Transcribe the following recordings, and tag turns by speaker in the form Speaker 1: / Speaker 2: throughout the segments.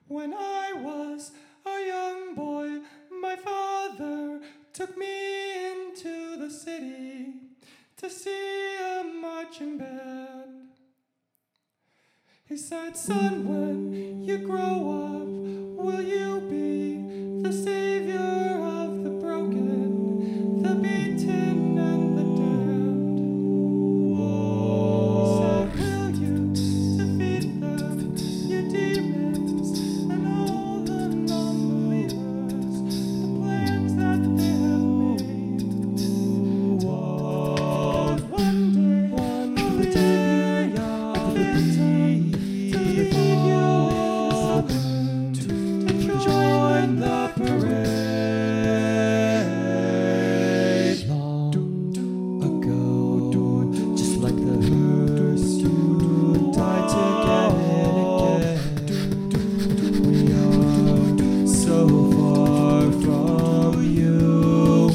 Speaker 1: When I was a young boy, my father took me into the city to see a marching band. He said, "Son, when you grow up, will you be the savior of the broken, the beaten, and the damned?" He said, "Will you defeat them, you demons, and all the non-believers, the plans that they have made? One day I'll return to feed you in the summer, to join the parade." Long ago, just like the hearse, you died to get it again. We are so far from you,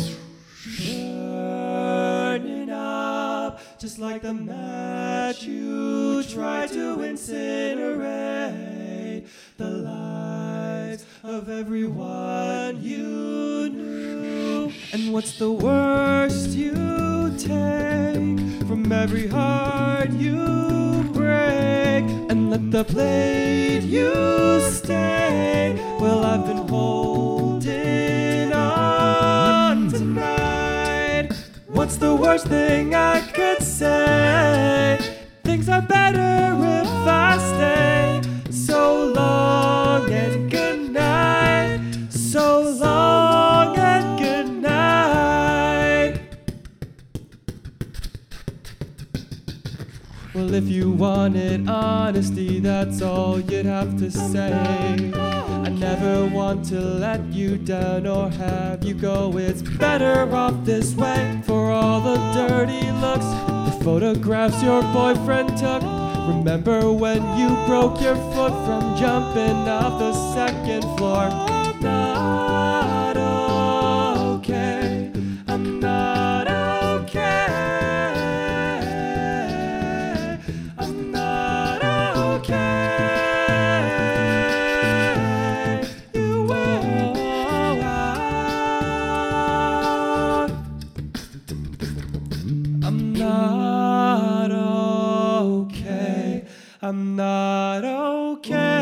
Speaker 1: burning up just like the match you tried to incinerate the lives of everyone you knew. And what's the worst you take from every heart you break? And let the blade you stain, well, I've been holding on tonight. What's the worst thing I could say? Things are better if I stay. So long and good night. So long and good night. Well, if you wanted honesty, that's all you'd have to say. I never want to let you down or have you go. It's better off this way. For all the dirty looks, the photographs your boyfriend took. Remember when you broke your foot from jumping off the second floor? I'm not okay. I'm not okay. I'm not okay. You are. I'm not okay. I'm not okay.